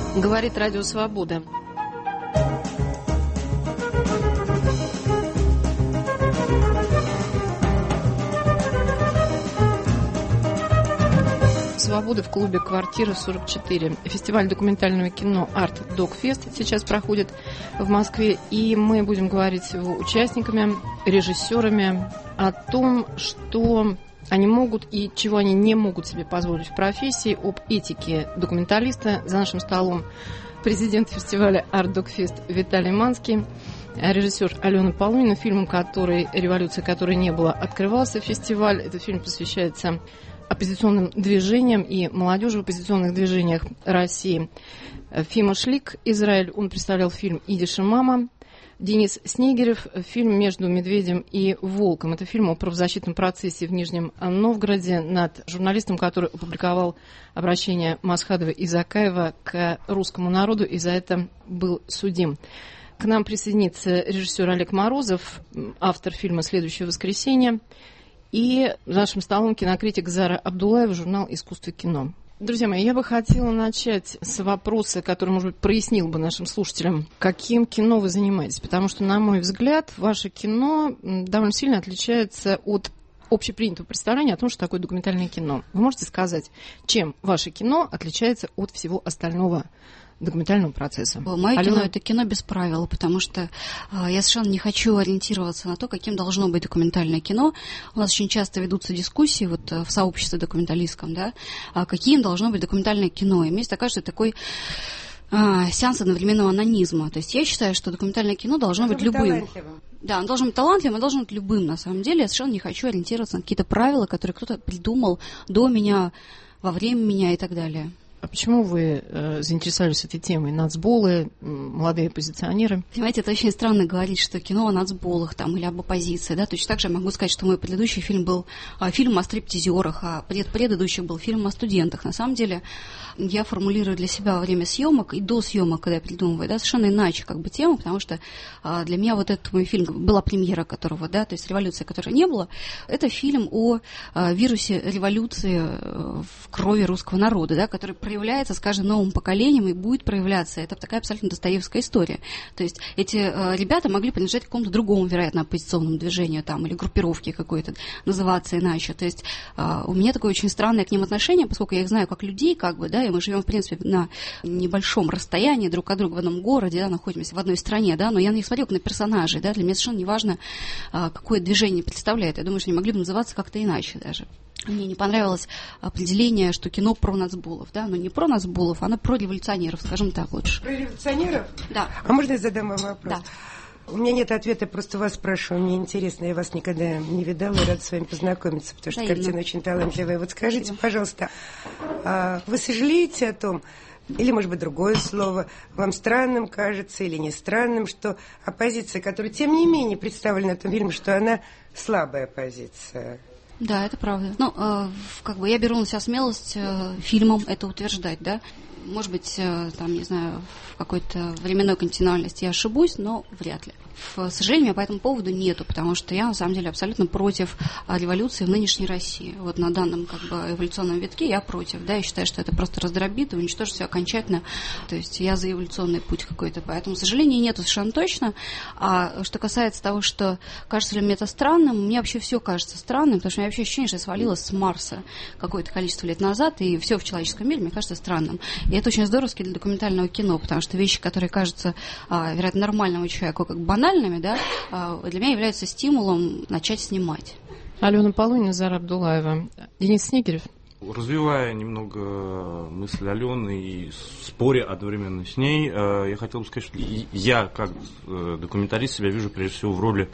Говорит Радио Свобода. «Свобода» в клубе «Квартира 44». Фестиваль документального кино «Арт Докфест» сейчас проходит в Москве. И мы будем говорить с его участниками, режиссерами о том, что они могут и чего они не могут себе позволить в профессии, об этике документалиста. За нашим столом президент фестиваля «Арт Докфест» Виталий Манский, режиссер Алена Полунина, фильмом который «Революция, которой не было» открывался фестиваль. Этот фильм посвящается оппозиционным движениям и молодежи в оппозиционных движениях России. Фима Шлик, Израиль, он представлял фильм «Идиш и мама». Денис Снегирев, фильм «Между медведем и волком». Это фильм о правозащитном процессе в Нижнем Новгороде над журналистом, который опубликовал обращение Масхадова и Закаева к русскому народу и за это был судим. К нам присоединится режиссер Олег Морозов, автор фильма «Следующее воскресенье». И за нашим столом кинокритик Зара Абдулаева, журнал «Искусство кино». Друзья мои, я бы хотела начать с вопроса, который, может быть, прояснил бы нашим слушателям, каким кино вы занимаетесь. Потому что, на мой взгляд, ваше кино довольно сильно отличается от общепринятого представления о том, что такое документальное кино. Вы можете сказать, чем ваше кино отличается от всего остального документального процесса? Мое кино — это кино без правил, потому что я совершенно не хочу ориентироваться на то, каким должно быть документальное кино. У нас очень часто ведутся дискуссии вот в сообществе документалистском, да, каким должно быть документальное кино. И мне такая, что это такой сеанс одновременного анонизма. То есть я считаю, что документальное кино должно быть любым. Да, оно должно быть талантливым, оно должно быть любым. На самом деле я совершенно не хочу ориентироваться на какие-то правила, которые кто-то придумал до меня, во время меня и так далее. А почему вы заинтересовались этой темой? Нацболы, молодые оппозиционеры? Понимаете, это очень странно говорить, что кино о нацболах там, или об оппозиции. Да? Точно так же я могу сказать, что мой предыдущий фильм был фильм о стриптизерах, а предыдущий был фильм о студентах. На самом деле я формулирую для себя во время съемок и до съемок, когда я придумываю, да, совершенно иначе как бы тему, потому что для меня вот этот мой фильм, была премьера которого, да, то есть «Революция, которой не было», это фильм о вирусе революции в крови русского народа, да, который проявляется с каждым новым поколением и будет проявляться. Это такая абсолютно достоевская история. То есть эти ребята могли принадлежать какому-то другому, вероятно, оппозиционному движению там, или группировке какой-то, называться иначе. То есть у меня такое очень странное к ним отношение, поскольку я их знаю как людей, как бы, да, и мы живем, в принципе, на небольшом расстоянии друг от друга в одном городе, да, находимся в одной стране, да, но я на них смотрю как на персонажей, да, для меня совершенно не важно, какое движение представляет. Я думаю, что они могли бы называться как-то иначе даже. Мне не понравилось определение, что кино про нацболов, да, но не про нацболов, оно про революционеров, скажем так лучше. Про революционеров? Да. А можно я задам вам вопрос? Да. У меня нет ответа, просто вас спрашиваю, мне интересно, я вас никогда не видала, и рада с вами познакомиться, потому что картина очень талантливая. Вот скажите, пожалуйста, вы сожалеете о том, или, может быть, другое слово, вам странным кажется или не странным, что оппозиция, которая, тем не менее, представлена в этом фильме, что она слабая оппозиция? Да, это правда. Ну, как бы я беру на себя смелость фильмом это утверждать, да. Может быть, там, не знаю, в какой-то временной континуальности я ошибусь, но вряд ли. К сожалению, по этому поводу нету, потому что я, на самом деле, абсолютно против революции в нынешней России. Вот на данном, как бы, эволюционном витке я против, да, я считаю, что это просто раздробит и уничтожит все окончательно. То есть я за эволюционный путь какой-то, поэтому, к сожалению, нету совершенно точно. А что касается того, что кажется ли мне это странным, мне вообще все кажется странным, потому что у меня вообще ощущение, что я свалилась с Марса какое-то количество лет назад, и все в человеческом мире мне кажется странным. И это очень здоровски для документального кино, потому что вещи, которые кажутся, вероятно, нормальному человеку как банальными, да, для меня являются стимулом начать снимать. Алена Полунина, Зара Абдулаева. Денис Снегирев. Развивая немного мысль Алены и споря одновременно с ней, я хотел бы сказать, что я, как документалист, себя вижу прежде всего в роли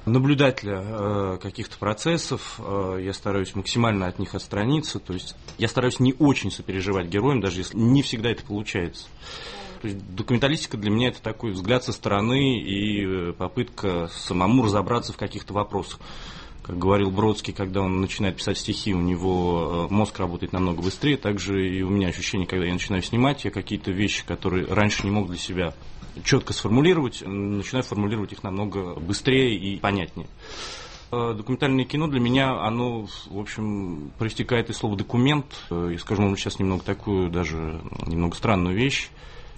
наблюдателя каких-то процессов. Я стараюсь максимально от них отстраниться, то есть я стараюсь не очень сопереживать героям, даже если не всегда это получается. То есть документалистика для меня это такой взгляд со стороны и попытка самому разобраться в каких-то вопросах. Как говорил Бродский, когда он начинает писать стихи, у него мозг работает намного быстрее. Также и у меня ощущение, когда я начинаю снимать, я какие-то вещи, которые раньше не мог для себя четко сформулировать, начинаю формулировать их намного быстрее и понятнее. Документальное кино для меня, оно, в общем, проистекает из слова «документ». И скажу вам сейчас немного такую, даже немного странную вещь.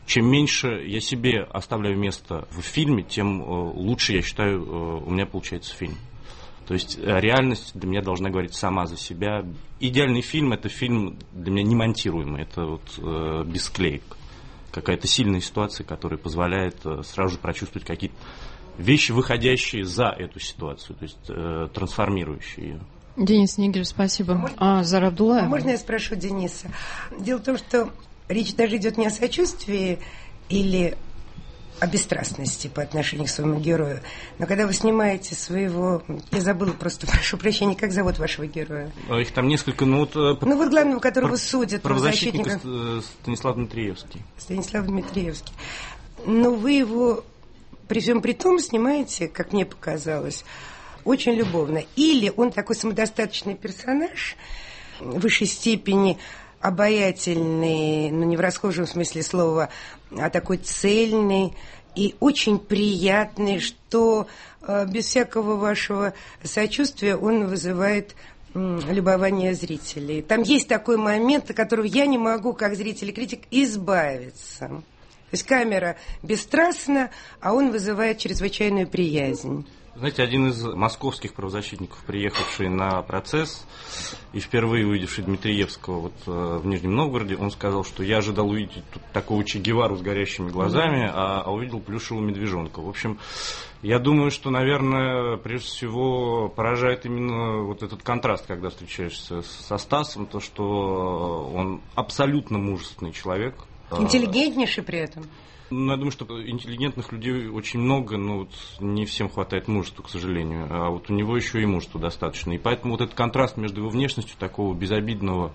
чем меньше я себе оставляю место в фильме, тем лучше, я считаю, у меня получается фильм. То есть реальность для меня должна говорить сама за себя. Идеальный фильм – это фильм для меня немонтируемый, это вот без склеек. Какая-то сильная ситуация, которая позволяет сразу же прочувствовать какие-то вещи, выходящие за эту ситуацию, то есть трансформирующие ее. Денис Снегирев, спасибо. Зара Абдуллаева? Можно я спрошу Дениса? Дело в том, что речь даже идет не о сочувствии или о бесстрастности по отношению к своему герою. Но когда вы снимаете своего... Я забыла просто, прошу прощения, как зовут вашего героя? Их там несколько, вот главного, которого судят. Правозащитник Станислав Дмитриевский. Станислав Дмитриевский. Но вы его при всем при том снимаете, как мне показалось, очень любовно. Или он такой самодостаточный персонаж, в высшей степени обаятельный, но не в расхожем смысле слова, а такой цельный и очень приятный, что без всякого вашего сочувствия он вызывает любование зрителей. Там есть такой момент, от которого я не могу, как зритель и критик, избавиться. То есть камера бесстрастна, а он вызывает чрезвычайную приязнь. Знаете, один из московских правозащитников, приехавший на процесс и впервые увидевший Дмитриевского вот в Нижнем Новгороде, он сказал, что я ожидал увидеть тут такого Че Гевару с горящими глазами, а увидел плюшевого медвежонка. В общем, я думаю, что, наверное, прежде всего поражает именно вот этот контраст, когда встречаешься со Стасом, то, что он абсолютно мужественный человек. Интеллигентнейший при этом. Я думаю, что интеллигентных людей очень много, но вот не всем хватает мужества, к сожалению. А вот у него еще и мужества достаточно. И поэтому вот этот контраст между его внешностью такого безобидного,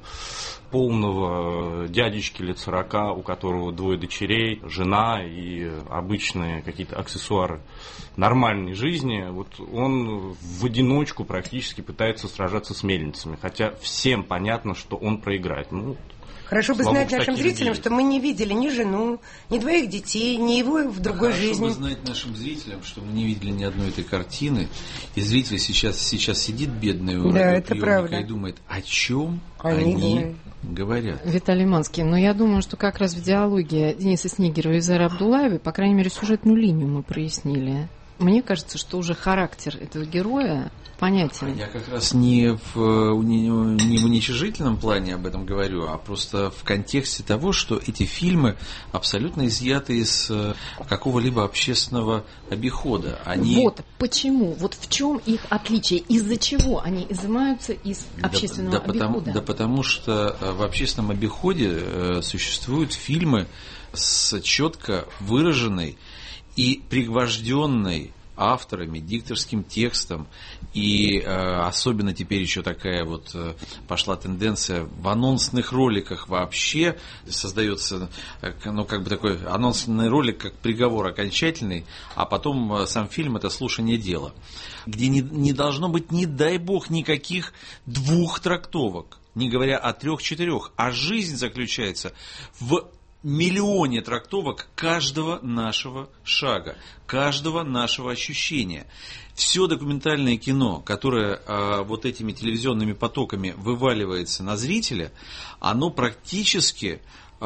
полного дядечки лет 40, у которого 2 дочерей, жена и обычные какие-то аксессуары нормальной жизни, вот он в одиночку практически пытается сражаться с мельницами. Хотя всем понятно, что он проиграет. Хорошо бы знать нашим зрителям, что мы не видели ни жену, ни 2 детей, ни его в другой жизни. Хорошо бы знать нашим зрителям, что мы не видели ни одной этой картины, и зритель сейчас сидит бедный у радиоприемника и думает, о чем они говорят. Виталий Манский, но я думаю, что как раз в диалоге Дениса Снегирева и Зары Абдуллаевой, по крайней мере, сюжетную линию мы прояснили. Мне кажется, что уже характер этого героя понятен. Я как раз не в уничижительном плане об этом говорю, а просто в контексте того, что эти фильмы абсолютно изъяты из какого-либо общественного обихода. Вот почему, вот в чем их отличие, из-за чего они изымаются из общественного обихода? Потому что в общественном обиходе существуют фильмы с четко выраженной и пригвожденной авторами, дикторским текстом, и особенно теперь еще такая вот пошла тенденция в анонсных роликах вообще создается, такой анонсный ролик как приговор окончательный, а потом сам фильм — это слушание дела, где не должно быть, не дай бог, никаких 2 трактовок, не говоря о 3-4, а жизнь заключается в миллионе трактовок каждого нашего шага, каждого нашего ощущения. Все документальное кино, которое вот этими телевизионными потоками вываливается на зрителя, оно практически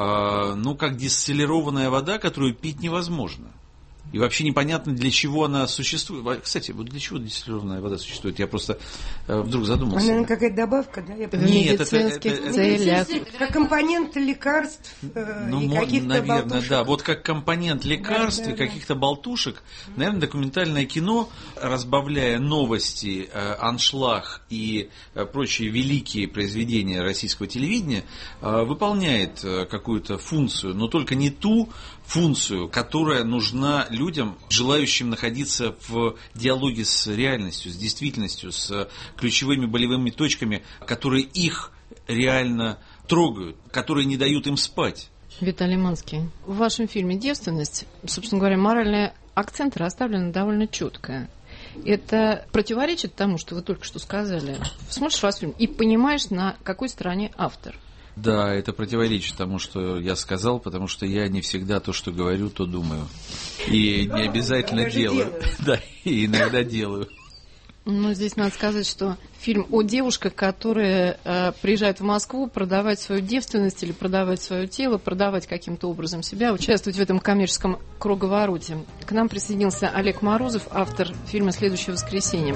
как дистиллированная вода, которую пить невозможно. И вообще непонятно, для чего она существует. Кстати, вот для чего дистиллированная вода существует? Я просто вдруг задумался. Наверное, какая-то добавка, да? В медицинских целях. Как компонент лекарств и каких-то наверное, болтушек. да. Вот как компонент лекарств и каких-то болтушек, наверное, документальное кино, разбавляя новости, аншлаг и прочие великие произведения российского телевидения, выполняет какую-то функцию, но только не ту функцию, которая нужна людям, желающим находиться в диалоге с реальностью, с действительностью, с ключевыми болевыми точками, которые их реально трогают, которые не дают им спать. Виталий Манский, в вашем фильме «Девственность», собственно говоря, моральные акценты расставлены довольно четко. Это противоречит тому, что вы только что сказали. Смотришь ваш фильм и понимаешь, на какой стороне автор. Да, это противоречит тому, что я сказал, потому что я не всегда то, что говорю, то думаю. И не обязательно делаю. Да, и иногда делаю. Ну, здесь надо сказать, что фильм о девушках, которые приезжают в Москву продавать свою девственность или продавать свое тело, продавать каким-то образом себя, участвовать в этом коммерческом круговороте. К нам присоединился Олег Морозов, автор фильма «Следующее воскресенье».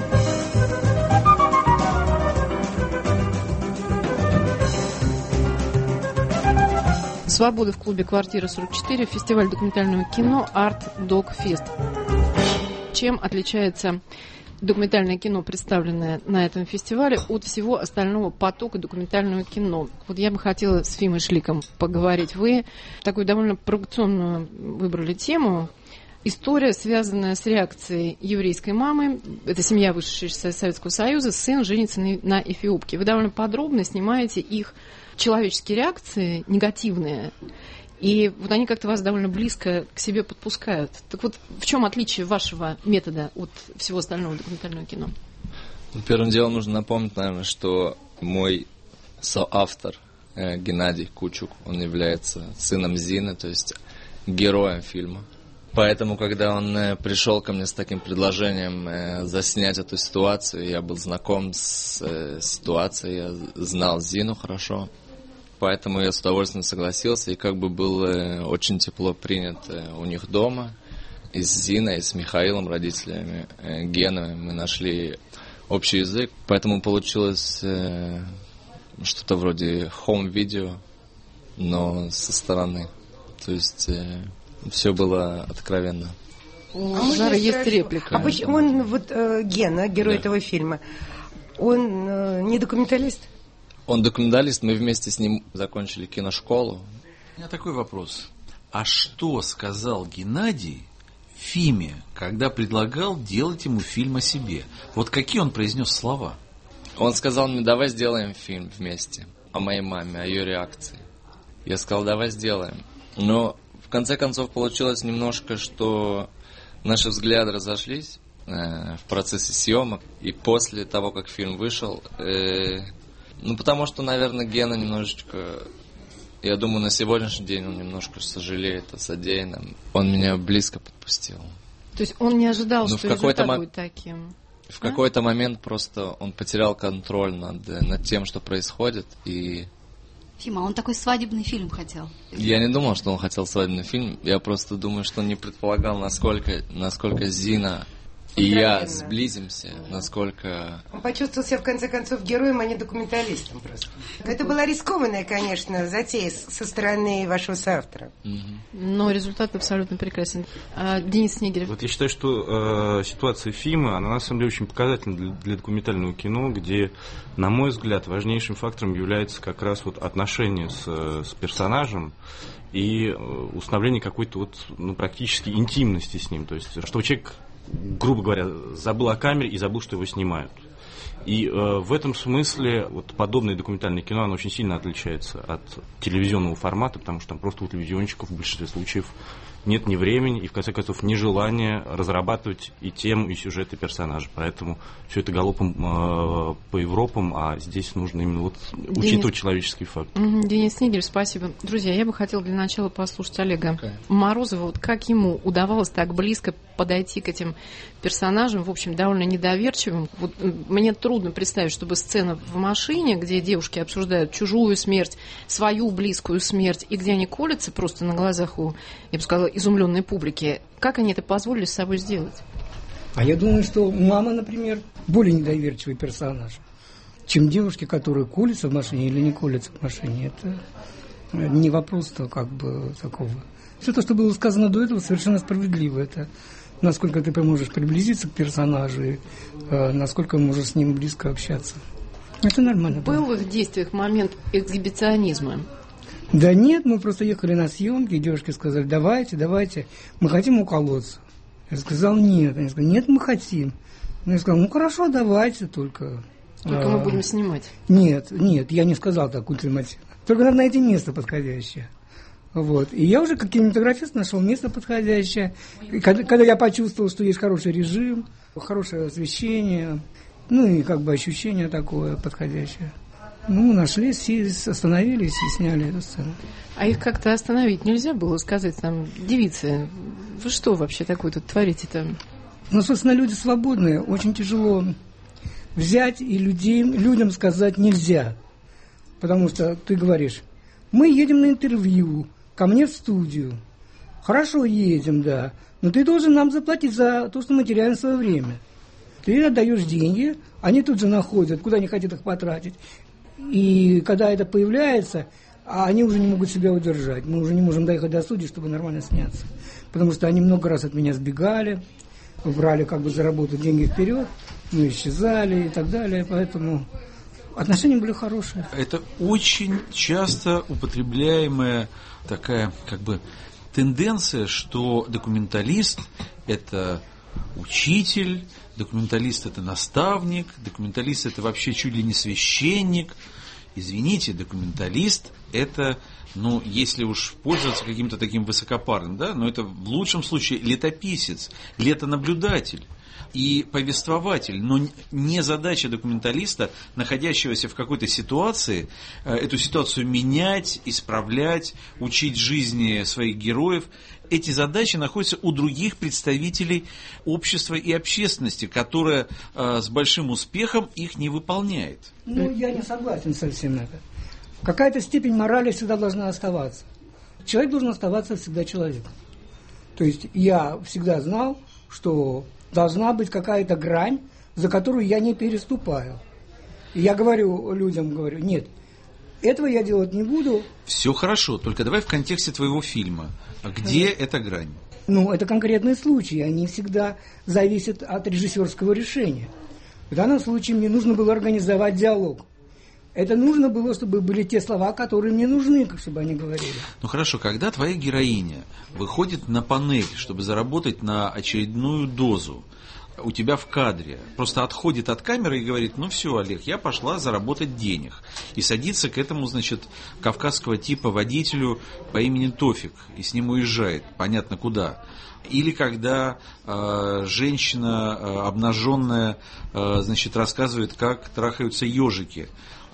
«Свобода» в клубе «Квартира 44», фестиваль документального кино «Арт Док Фест». Чем отличается документальное кино, представленное на этом фестивале, от всего остального потока документального кино? Вот я бы хотела с Фимой Шликом поговорить. Вы такую довольно провокационную выбрали тему. История, связанная с реакцией еврейской мамы. Это семья, вышедшая из Советского Союза. Сын женится на эфиопке. Вы довольно подробно снимаете их человеческие реакции, негативные. И вот они как-то вас довольно близко к себе подпускают. Так вот, в чем отличие вашего метода от всего остального документального кино? Первым делом нужно напомнить, наверное, что мой соавтор Геннадий Кучук, он является сыном Зины, то есть героем фильма. Поэтому, когда он пришел ко мне с таким предложением заснять эту ситуацию, я был знаком с ситуацией, я знал Зину хорошо. Поэтому я с удовольствием согласился и как бы был очень тепло принят у них дома. И с Зиной, и с Михаилом, родителями Гены, мы нашли общий язык. Поэтому получилось что-то вроде home-видео, но со стороны. То есть все было откровенно. У Жары есть реплика. А почему он, вот Гена, герой этого фильма, он не документалист? Он документалист, мы вместе с ним закончили киношколу. У меня такой вопрос. А что сказал Геннадий Фиме, когда предлагал делать ему фильм о себе? Вот какие он произнес слова? Он сказал мне, давай сделаем фильм вместе о моей маме, о ее реакции. Я сказал, давай сделаем. Но в конце концов получилось немножко, что наши взгляды разошлись в процессе съемок. И после того, как фильм вышел... потому что, наверное, Гена немножечко, я думаю, на сегодняшний день он немножко сожалеет о содеянном. Он меня близко подпустил. То есть он не ожидал, что результат будет таким? В какой-то момент просто он потерял контроль над тем, что происходит. И... Фима, он такой свадебный фильм хотел. Я не думал, что он хотел свадебный фильм. Я просто думаю, что он не предполагал, насколько Зина... И я сблизимся, насколько... Он почувствовал себя, в конце концов, героем, а не документалистом просто. Это была рискованная, конечно, затея со стороны вашего соавтора. Но результат абсолютно прекрасен. Денис Снегирев. Вот я считаю, что ситуация Фимы, она на самом деле очень показательна для документального кино, где, на мой взгляд, важнейшим фактором является как раз вот отношение с персонажем и установление какой-то практически интимности с ним. То есть, что человек, грубо говоря, забыл о камере и забыл, что его снимают. И в этом смысле подобное документальное кино, оно очень сильно отличается от телевизионного формата, потому что там просто у телевизионщиков в большинстве случаев нет ни времени и, в конце концов, ни желания разрабатывать и тему, и сюжет, и персонажа. Поэтому все это галопом по Европам, а здесь нужно именно учитывать человеческий фактор. Денис Снегирев, спасибо. Друзья, я бы хотела для начала послушать Олега Морозова. Как ему удавалось так близко подойти к этим персонажам, в общем, довольно недоверчивым. Мне трудно представить, чтобы сцена в машине, где девушки обсуждают чужую смерть, свою близкую смерть, и где они колятся просто на глазах у, я бы сказала, изумленной публики. Как они это позволили с собой сделать? А я думаю, что мама, например, более недоверчивый персонаж, чем девушки, которые колются в машине или не колются в машине. Это не вопрос-то такого. Все то, что было сказано до этого, совершенно справедливо. Это насколько ты можешь приблизиться к персонажу, насколько можешь с ним близко общаться. Это нормально. Был в их действиях момент эксгибиционизма? Да нет, мы просто ехали на съемки, и девушки сказали, давайте, мы хотим уколоться. Я сказал, нет. Они сказали, нет, мы хотим. Я сказал, хорошо, давайте, только мы будем снимать. Нет, я не сказал так ультимативно. Только надо найти место подходящее. И я уже как кинематографист нашел место подходящее. И когда я почувствовал, что есть хороший режим, хорошее освещение, и ощущение такое подходящее. Нашли, остановились и сняли эту сцену. А их как-то остановить нельзя было сказать, девицы, вы что вообще такое тут творите-то? Собственно, люди свободные, очень тяжело взять и людям сказать нельзя. Потому что ты говоришь, мы едем на интервью, ко мне в студию. Хорошо, едем, да. Но ты должен нам заплатить за то, что мы теряем свое время. Ты отдаешь деньги, они тут же находят, куда они хотят их потратить. И когда это появляется, они уже не могут себя удержать. Мы уже не можем доехать до студии, чтобы нормально сняться. Потому что они много раз от меня сбегали, брали как бы за работу деньги вперед, мы исчезали и так далее. Поэтому отношения были хорошие. Это очень часто употребляемая такая как бы тенденция, что документалист – это учитель, документалист – это наставник, документалист – это вообще чуть ли не священник. Извините, документалист – это, ну, если уж пользоваться каким-то таким высокопарным, да, но это в лучшем случае летописец, летонаблюдатель и повествователь, но не задача документалиста, находящегося в какой-то ситуации, эту ситуацию менять, исправлять, учить жизни своих героев. Эти задачи находятся у других представителей общества и общественности, которая с большим успехом их не выполняет. Ну, я не согласен со всем этим. Какая-то степень морали всегда должна оставаться. Человек должен оставаться всегда человеком. То есть я всегда знал, что должна быть какая-то грань, за которую я не переступаю. И я говорю людям, нет, этого я делать не буду. Все хорошо, только давай в контексте твоего фильма. Где эта грань? Ну, это конкретные случаи, они всегда зависят от режиссерского решения. В данном случае мне нужно было организовать диалог. Это нужно было, чтобы были те слова, которые мне нужны, чтобы они говорили. Ну хорошо, когда твоя героиня выходит на панель, чтобы заработать на очередную дозу, у тебя в кадре просто отходит от камеры и говорит, ну все, Олег, я пошла заработать денег. И садится к этому, значит, кавказского типа водителю по имени Тофик и с ним уезжает, понятно куда. Или когда женщина обнаженная, значит, рассказывает, как трахаются ежики.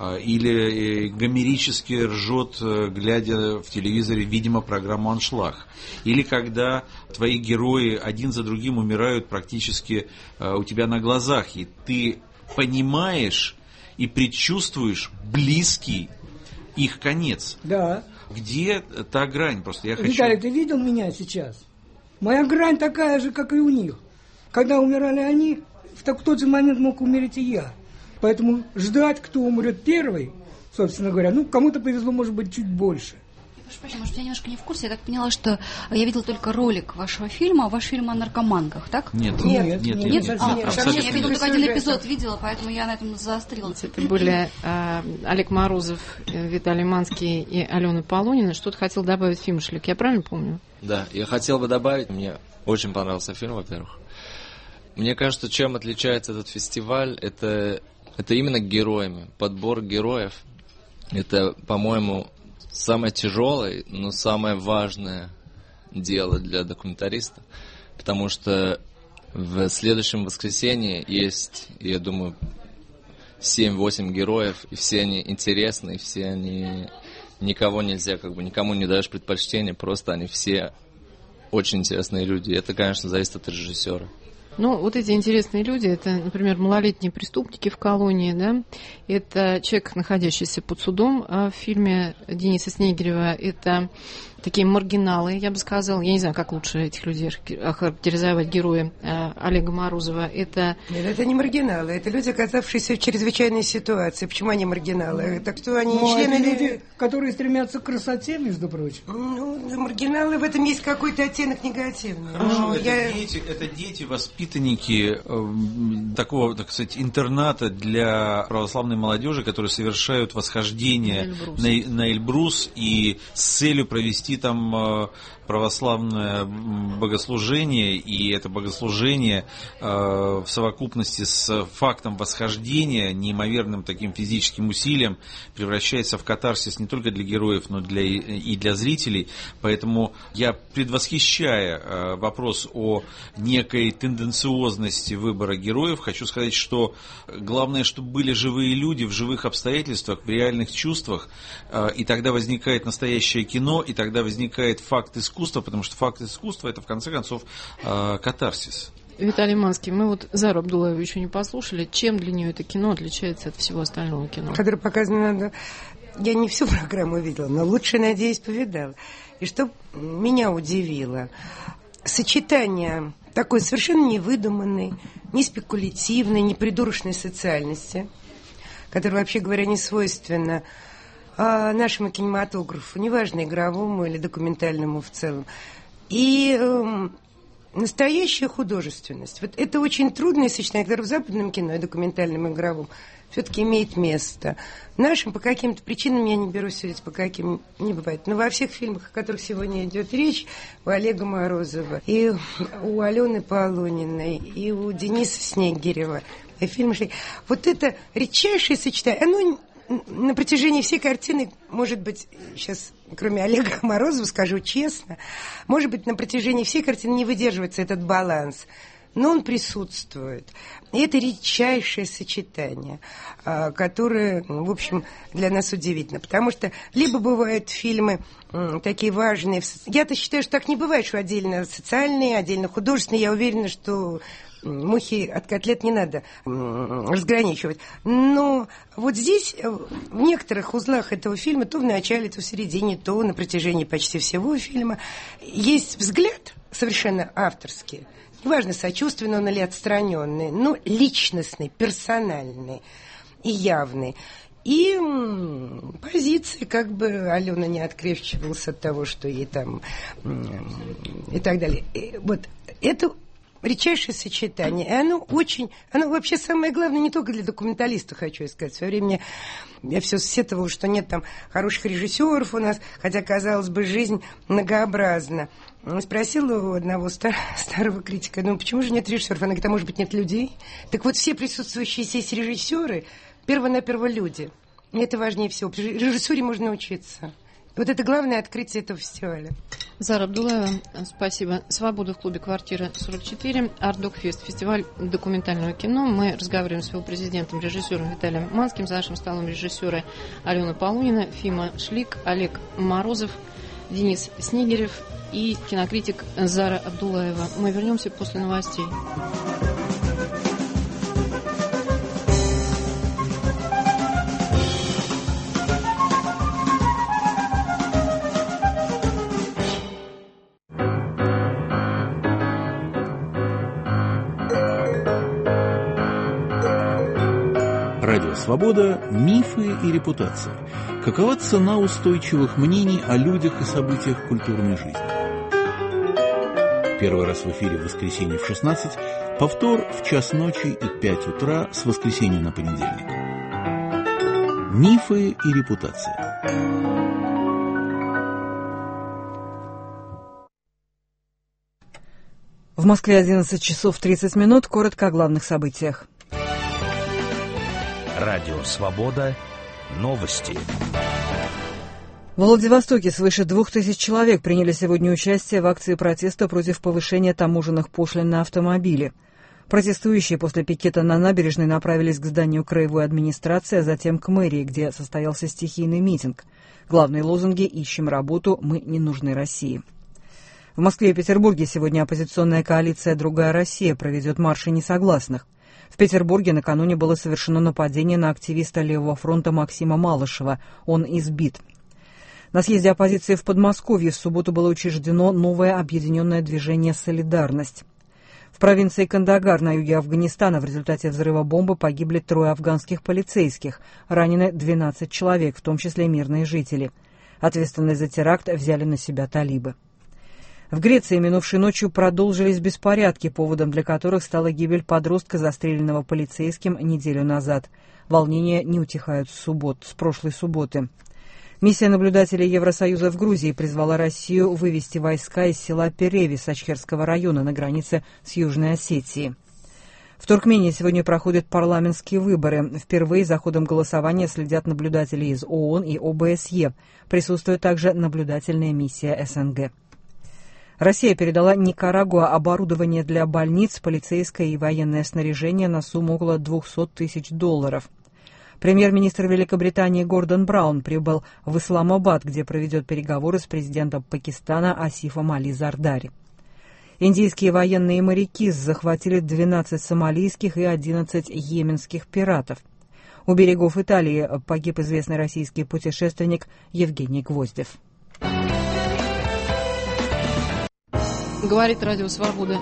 Или гомерически ржет, глядя в телевизоре, видимо, программу «Аншлаг». Или когда твои герои один за другим умирают практически у тебя на глазах, и ты понимаешь и предчувствуешь близкий их конец. Да. Где та грань? Просто я хочу... Виталий, ты видел меня сейчас? Моя грань такая же, как и у них. Когда умирали они, в тот же момент мог умереть и я. Поэтому ждать, кто умрет первый, собственно говоря, ну, кому-то повезло, может быть, чуть больше. Прошу прощения, может, я немножко не в курсе. Я так поняла, что я видела только ролик вашего фильма, ваш фильм о наркоманках, так? Нет. Я видела только один эпизод, поэтому я на этом заострилась. Это были Олег Морозов, Виталий Манский и Алена Полунина. Что-то хотел добавить Фимишлик, я правильно помню? Да, я хотел бы добавить, мне очень понравился фильм, во-первых. Мне кажется, чем отличается этот фестиваль, это именно героями. Подбор героев – это, по-моему, самое тяжелое, но самое важное дело для документариста. Потому что в следующем воскресенье есть, я думаю, 7-8 героев, и все они интересны, и все они... Никого нельзя, никому не даешь предпочтения, просто они все очень интересные люди. И это, конечно, зависит от режиссера. Ну, вот эти интересные люди, это, например, малолетние преступники в колонии, да, это человек, находящийся под судом в фильме Дениса Снегирева, это такие маргиналы, я бы сказала, я не знаю, как лучше этих людей охарактеризовать, героя Олега Морозова, это... Нет, это не маргиналы, это люди, оказавшиеся в чрезвычайной ситуации. Почему они маргиналы? Так что они члены... Это люди, которые стремятся к красоте, между прочим. Ну, маргиналы, в этом есть какой-то оттенок негативный. Хорошо, это дети, воспитанники такого, так сказать, интерната для православной молодежи, которые совершают восхождение на Эльбрус и с целью провести там православное богослужение, и это богослужение в совокупности с фактом восхождения, неимоверным таким физическим усилием, превращается в катарсис не только для героев, но и для зрителей. Поэтому я, предвосхищая вопрос о некой тенденциозности выбора героев, хочу сказать, что главное, чтобы были живые люди в живых обстоятельствах, в реальных чувствах, и тогда возникает настоящее кино, и тогда возникает факт искусства, потому что факт искусства – это, в конце концов, катарсис. Виталий Манский, мы вот Зару Абдуллаеву еще не послушали. Чем для нее это кино отличается от всего остального кино? Которое показано надо. Я не всю программу видела, но лучше, надеюсь, повидала. И что меня удивило, сочетание такой совершенно невыдуманной, не спекулятивной, не придурочной социальности, которая, вообще говоря, не свойственна нашему кинематографу, неважно, игровому или документальному в целом, и настоящая художественность. Вот это очень трудное сочетание, которое в западном кино и документальном, и игровом все-таки имеет место. В нашем по каким-то причинам, я не берусь судить, по каким не бывает. Но во всех фильмах, о которых сегодня идет речь, у Олега Морозова, и у Алены Полуниной, и у Дениса Снегирева, и фильмы шли. Вот это редчайшее сочетание, оно на протяжении всей картины, может быть, сейчас, кроме Олега Морозова, скажу честно, может быть, на протяжении всей картины не выдерживается этот баланс, но он присутствует. И это редчайшее сочетание, которое, в общем, для нас удивительно. Потому что либо бывают фильмы такие важные... Я-то считаю, что так не бывает, что отдельно социальные, отдельно художественные. Я уверена, что мухи от котлет не надо разграничивать. Но вот здесь, в некоторых узлах этого фильма, то в начале, то в середине, то на протяжении почти всего фильма, есть взгляд совершенно авторский. Неважно, сочувственный он или отстраненный, но личностный, персональный и явный. И позиции, как бы Алена не открещивалась от того, что ей там и так далее. И вот это редчайшее сочетание. И оно вообще самое главное не только для документалиста, хочу сказать. В свое время я все сетовала, что нет там хороших режиссеров у нас, хотя, казалось бы, жизнь многообразна. Спросила у одного старого критика, почему же нет режиссеров? Она говорит, может быть, нет людей? Так вот, все присутствующие здесь режиссеры перво-наперво люди. И это важнее всего. При режиссуре можно научиться. Вот это главное открытие этого фестиваля. Зара Абдуллаева, спасибо. «Свобода» в клубе «Квартира 44», «Арт-Док-Фест», фестиваль документального кино. Мы разговариваем с его президентом, режиссером Виталием Манским, за нашим столом режиссеры Алена Полунина, Фима Шлик, Олег Морозов, Денис Снегирев и кинокритик Зара Абдуллаева. Мы вернемся после новостей. Радио «Свобода. Мифы и репутация». Какова цена устойчивых мнений о людях и событиях культурной жизни? Первый раз в эфире в воскресенье в 16, повтор в час ночи и 5 утра с воскресенья на понедельник. Мифы и репутация. В Москве 11 часов 30 минут. Коротко о главных событиях. Радио «Свобода». Новости. В Владивостоке свыше 2000 человек приняли сегодня участие в акции протеста против повышения таможенных пошлин на автомобили. Протестующие после пикета на набережной направились к зданию краевой администрации, а затем к мэрии, где состоялся стихийный митинг. Главные лозунги «Ищем работу», «Мы не нужны России». В Москве и Петербурге сегодня оппозиционная коалиция «Другая Россия» проведет марши несогласных. В Петербурге накануне было совершено нападение на активиста Левого фронта Максима Малышева. Он избит. На съезде оппозиции в Подмосковье в субботу было учреждено новое объединенное движение «Солидарность». В провинции Кандагар на юге Афганистана в результате взрыва бомбы погибли 3 афганских полицейских. Ранены 12 человек, в том числе мирные жители. Ответственность за теракт взяли на себя талибы. В Греции минувшей ночью продолжились беспорядки, поводом для которых стала гибель подростка, застреленного полицейским неделю назад. Волнения не утихают с прошлой субботы. Миссия наблюдателей Евросоюза в Грузии призвала Россию вывести войска из села Переви Сачхерского района на границе с Южной Осетией. В Туркмении сегодня проходят парламентские выборы. Впервые за ходом голосования следят наблюдатели из ООН и ОБСЕ. Присутствует также наблюдательная миссия СНГ. Россия передала Никарагуа оборудование для больниц, полицейское и военное снаряжение на сумму около $200 тысяч. Премьер-министр Великобритании Гордон Браун прибыл в Исламабад, где проведет переговоры с президентом Пакистана Асифом Али Зардари. Индийские военные моряки захватили 12 сомалийских и 11 йеменских пиратов. У берегов Италии погиб известный российский путешественник Евгений Гвоздев. Говорит Радио Свобода.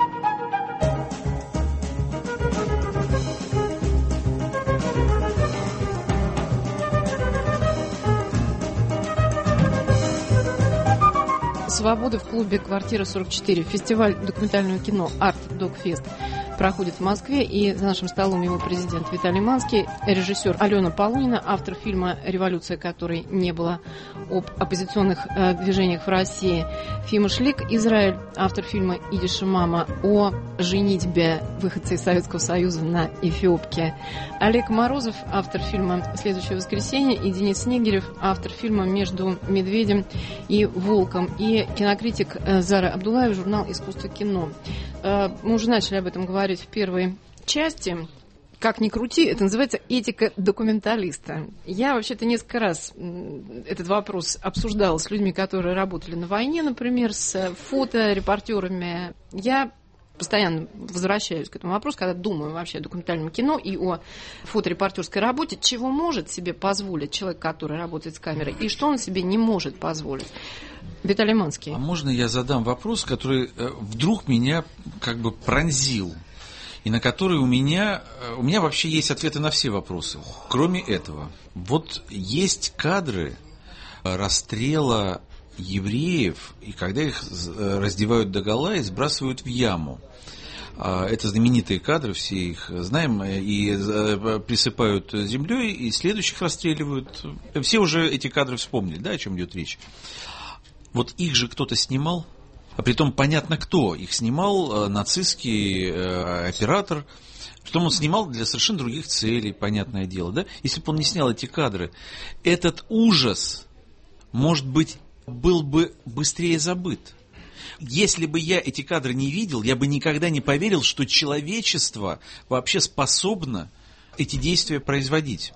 «Свобода» в клубе «Квартира 44». Фестиваль документального кино «Арт Док Фест» проходит в Москве, и за нашим столом его президент Виталий Манский, режиссер Алена Полунина, автор фильма «Революция, которой не было», об оппозиционных движениях в России, Фима Шлик, Израиль, автор фильма «Идиш и мама», о женитьбе выходца из Советского Союза на эфиопке, Олег Морозов, автор фильма «Следующее воскресенье», и Денис Снегирев, автор фильма «Между медведем и волком», и кинокритик Зара Абдуллаева, журнал «Искусство кино». Мы уже начали об этом говорить в первой части. Как ни крути, это называется этика документалиста. Я вообще-то несколько раз этот вопрос обсуждала с людьми, которые работали на войне, например, с фоторепортерами. Я постоянно возвращаюсь к этому вопросу, когда думаю вообще о документальном кино и о фоторепортерской работе, чего может себе позволить человек, который работает с камерой, и что он себе не может позволить. Виталий Манский. А можно я задам вопрос, который вдруг меня как бы пронзил, и на который у меня вообще есть ответы на все вопросы. Кроме этого, вот есть кадры расстрела евреев, и когда их раздевают догола и сбрасывают в яму. Это знаменитые кадры, все их знаем, и присыпают землей, и следующих расстреливают. Все уже эти кадры вспомнили, да, о чем идет речь. Вот их же кто-то снимал, а притом понятно кто. Их снимал нацистский оператор, притом он снимал для совершенно других целей, понятное дело, да. Если бы он не снял эти кадры, этот ужас, может быть, был бы быстрее забыт. Если бы я эти кадры не видел, я бы никогда не поверил, что человечество вообще способно эти действия производить.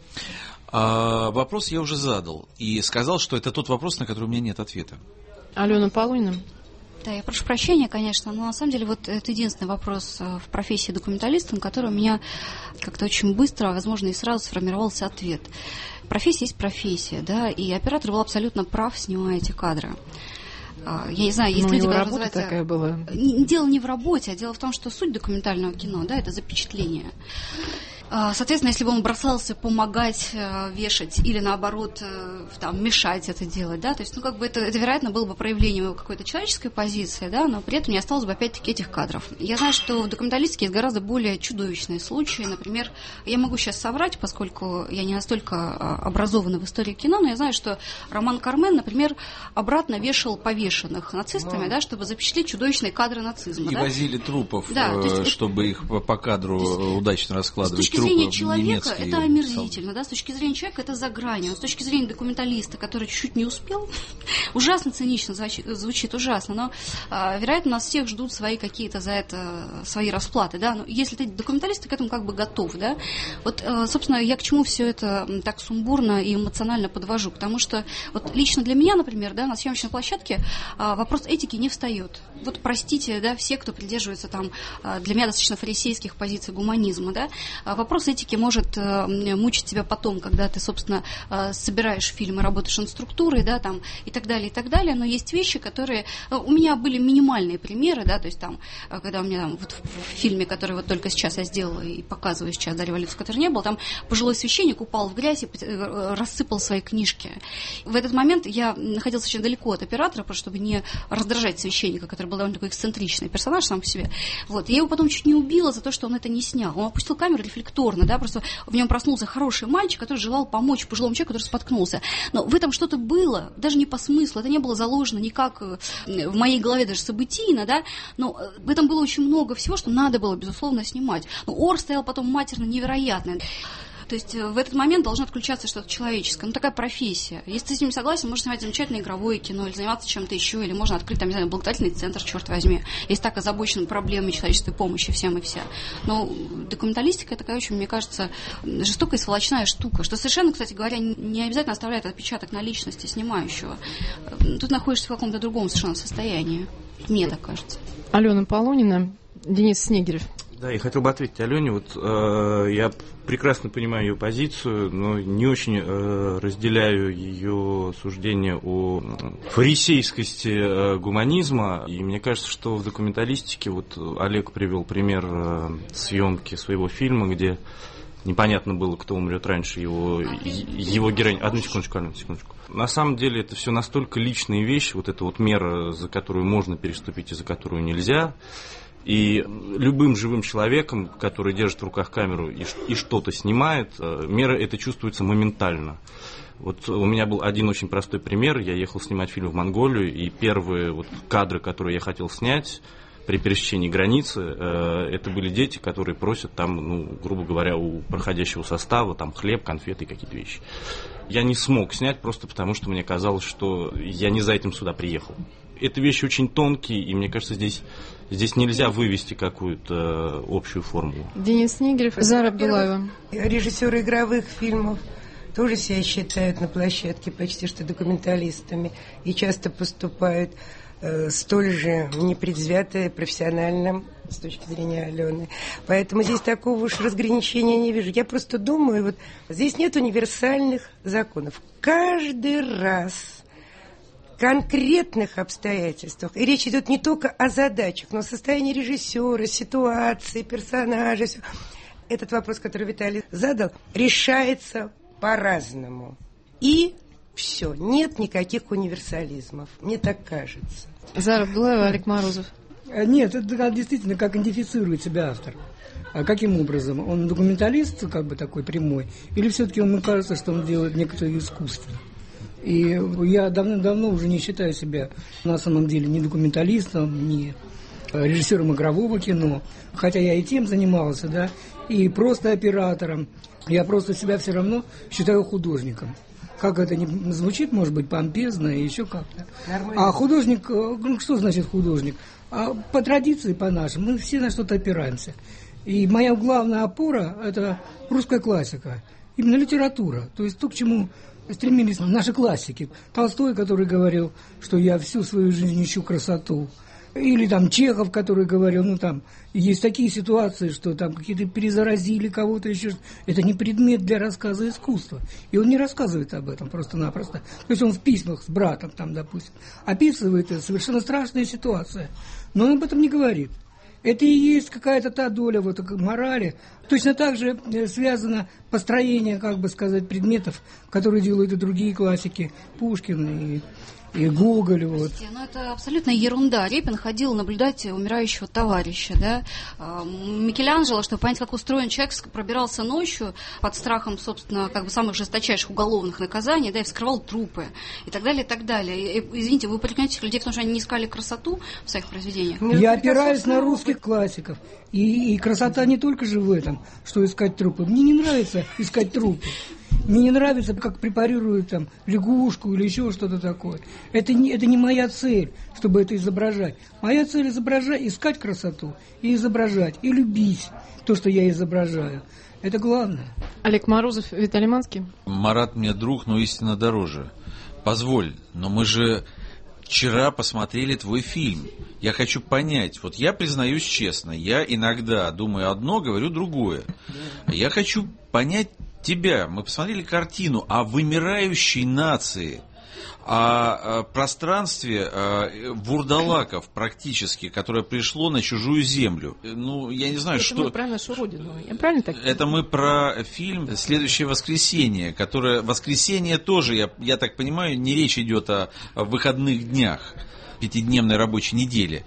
Вопрос я уже задал и сказал, что это тот вопрос, на который у меня нет ответа. Алена Полунина. Да, я прошу прощения, конечно, но на самом деле вот это единственный вопрос в профессии документалиста, на который у меня как-то очень быстро, возможно, и сразу сформировался ответ. Профессия есть профессия, да, и оператор был абсолютно прав, снимая эти кадры. Я не знаю, есть люди, которые называются... такая была. Дело не в работе, а дело в том, что суть документального кино, да, это запечатление. Соответственно, если бы он бросался помогать вешать или, наоборот, там, мешать это делать, да, то есть, ну, как бы это, вероятно, было бы проявлением его какой-то человеческой позиции, да, но при этом не осталось бы, опять-таки, этих кадров. Я знаю, что в документалистике есть гораздо более чудовищные случаи. Например, я могу сейчас соврать, поскольку я не настолько образована в истории кино, но я знаю, что Роман Кармен, например, обратно вешал повешенных нацистами, да, чтобы запечатлеть чудовищные кадры нацизма. И да? возили трупов, да, чтобы их по кадру удачно раскладывать. С точки зрения человека это омерзительно, да, с точки зрения человека это за гранью, с точки зрения документалиста, который чуть-чуть не успел, ужасно цинично звучит, ужасно, но, вероятно, нас всех ждут свои какие-то за это, свои расплаты, да, но если ты документалист, ты к этому как бы готов, да, вот, собственно, я к чему все это так сумбурно и эмоционально подвожу, потому что вот лично для меня, например, да, на съемочной площадке вопрос этики не встает, вот простите, да, все, кто придерживается там для меня достаточно фарисейских позиций гуманизма, да, вопрос этики может мучить тебя потом, когда ты, собственно, собираешь фильмы, работаешь инструктурой, да, там, и так далее, но есть вещи, которые... У меня были минимальные примеры, да, то есть там, когда у меня там, вот в фильме, который вот только сейчас я сделала и показываю сейчас, до революции, который не был, там пожилой священник упал в грязь и рассыпал свои книжки. В этот момент я находилась очень далеко от оператора, просто чтобы не раздражать священника, который был довольно такой эксцентричный персонаж сам по себе. Вот. Я его потом чуть не убила за то, что он это не снял. Он опустил камеру рефлекторно, да, просто в нем проснулся хороший мальчик, который желал помочь пожилому человеку, который споткнулся. Но в этом что-то было, даже не по смыслу, это не было заложено никак в моей голове даже событийно, да, но в этом было очень много всего, что надо было, безусловно, снимать. Но ор стоял потом матерно невероятный. То есть в этот момент должно отключаться что-то человеческое. Ну, такая профессия. Если ты с ним согласен, можно снимать замечательное игровое кино, или заниматься чем-то еще, или можно открыть, там, не знаю, благотворительный центр, черт возьми. Если так озабочен проблемами человеческой помощи всем и вся. Но документалистика такая очень, мне кажется, жестокая и сволочная штука, что совершенно, кстати говоря, не обязательно оставляет отпечаток на личности снимающего. Тут находишься в каком-то другом совершенно состоянии. Мне так кажется. Алена Полунина, Денис Снегирев. Да, я хотел бы ответить Алене. Я прекрасно понимаю ее позицию, но не очень разделяю ее суждение о фарисейскости гуманизма. И мне кажется, что в документалистике, Олег привел пример съемки своего фильма, где непонятно было, кто умрет раньше, его героинь. Одну секундочку, Алена, секундочку. На самом деле это все настолько личные вещи, эта мера, за которую можно переступить и за которую нельзя. И любым живым человеком, который держит в руках камеру и что-то снимает, мера эта чувствуется моментально. У меня был один очень простой пример. Я ехал снимать фильм в Монголию, и первые кадры, которые я хотел снять при пересечении границы, это были дети, которые просят там, грубо говоря, у проходящего состава там хлеб, конфеты и какие-то вещи. Я не смог снять просто потому, что мне казалось, что я не за этим сюда приехал. Это вещи очень тонкие, и мне кажется, здесь нельзя вывести какую-то общую формулу. Денис Снегирев, Зара Абдулаева. Режиссеры игровых фильмов тоже себя считают на площадке почти что документалистами и часто поступают столь же непредвзято профессионально с точки зрения Алены. Поэтому здесь такого уж разграничения не вижу. Я просто думаю, здесь нет универсальных законов. Каждый раз конкретных обстоятельствах. И речь идет не только о задачах, но о состоянии режиссера, ситуации, персонажа. Все. Этот вопрос, который Виталий задал, решается по-разному. И все. Нет никаких универсализмов. Мне так кажется. Зара Абдулаева, Олег Морозов. Нет, это действительно как идентифицирует себя автор. А каким образом? Он документалист, такой прямой? Или все-таки ему кажется, что он делает некоторое искусство? И я давно уже не считаю себя на самом деле ни документалистом, ни режиссером игрового кино. Хотя я и тем занимался, да, и просто оператором. Я просто себя все равно считаю художником. Как это не звучит, может быть, помпезно и еще как-то. Нормально. А художник, что значит художник? По традиции, по нашим, мы все на что-то опираемся. И моя главная опора – это русская классика, именно литература. То есть то, к чему стремились наши классики. Толстой, который говорил, что я всю свою жизнь ищу красоту. Или Чехов, который говорил, есть такие ситуации, что какие-то перезаразили кого-то еще. Это не предмет для рассказа искусства. И он не рассказывает об этом просто-напросто. То есть он в письмах с братом, допустим, описывает совершенно страшная ситуация. Но он об этом не говорит. Это и есть какая-то та доля морали. Точно так же связано построение, предметов, которые делают и другие классики, Пушкин и Гоголь. Это абсолютно ерунда. Репин ходил наблюдать умирающего товарища. Да? Микеланджело, чтобы понять, как устроен человек, пробирался ночью под страхом, собственно, самых жесточайших уголовных наказаний, да, и вскрывал трупы, и так далее, и так далее. Извините, вы проклинаете людей, потому что они не искали красоту в своих произведениях? Я опираюсь на русских классиков. И красота не только же в этом, что искать трупы. Мне не нравится искать трупы. Мне не нравится, как препарируют лягушку или еще что-то такое. Это не моя цель, чтобы это изображать. Моя цель искать красоту и изображать, и любить то, что я изображаю. Это главное. Олег Морозов, Виталий Манский. Марат мне друг, но истинно дороже. Позволь, но мы же вчера посмотрели твой фильм. Я хочу понять, я признаюсь честно, я иногда думаю одно, говорю другое. Я хочу понять тебя. Мы посмотрели картину о вымирающей нации, о пространстве вурдалаков практически, которое пришло на чужую землю. Я не знаю, это что... Это мы про нашу родину. Я правильно так понимаю? Это мы про фильм «Следующее воскресенье», которое... Воскресенье тоже, я так понимаю, не речь идет о выходных днях, пятидневной рабочей неделе.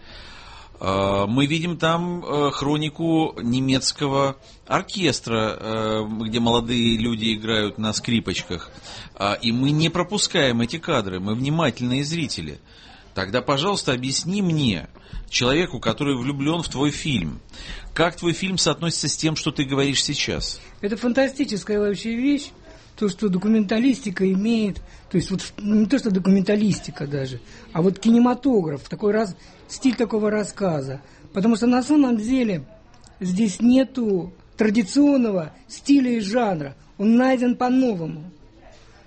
Мы видим там хронику немецкого оркестра, где молодые люди играют на скрипочках. И мы не пропускаем эти кадры, мы внимательные зрители. Тогда, пожалуйста, объясни мне, человеку, который влюблен в твой фильм, как твой фильм соотносится с тем, что ты говоришь сейчас? Это фантастическая вообще вещь. То, что документалистика имеет, то есть не то, что документалистика даже, а кинематограф, стиль такого рассказа. Потому что на самом деле здесь нету традиционного стиля и жанра. Он найден по-новому.